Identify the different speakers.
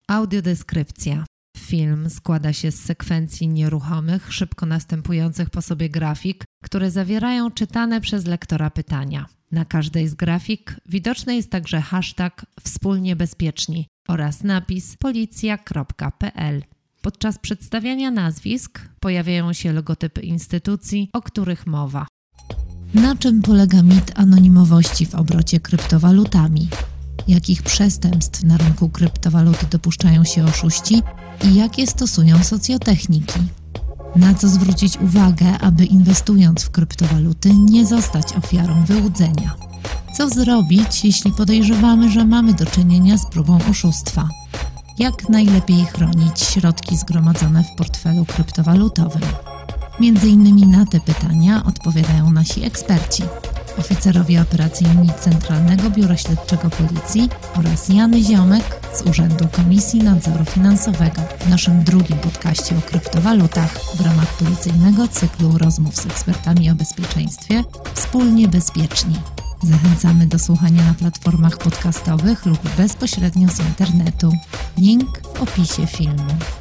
Speaker 1: Audiodeskrypcja. Film składa się z sekwencji nieruchomych, szybko następujących po sobie grafik, które zawierają czytane przez lektora pytania. Na każdej z grafik widoczny jest także hashtag Wspólnie Bezpieczni oraz napis policja.pl. Podczas przedstawiania nazwisk pojawiają się logotypy instytucji, o których mowa. Na czym polega mit anonimowości w obrocie kryptowalutami? Jakich przestępstw na rynku kryptowaluty dopuszczają się oszuści i jakie stosują socjotechniki? Na co zwrócić uwagę, aby inwestując w kryptowaluty nie zostać ofiarą wyłudzenia? Co zrobić, jeśli podejrzewamy, że mamy do czynienia z próbą oszustwa? Jak najlepiej chronić środki zgromadzone w portfelu kryptowalutowym? Między innymi na te pytania odpowiadają nasi eksperci. Oficerowie operacyjni Centralnego Biura Śledczego Policji oraz Jan Ziomek z Urzędu Komisji Nadzoru Finansowego w naszym drugim podcaście o kryptowalutach w ramach policyjnego cyklu rozmów z ekspertami o bezpieczeństwie Wspólnie Bezpieczni. Zachęcamy do słuchania na platformach podcastowych lub bezpośrednio z internetu. Link w opisie filmu.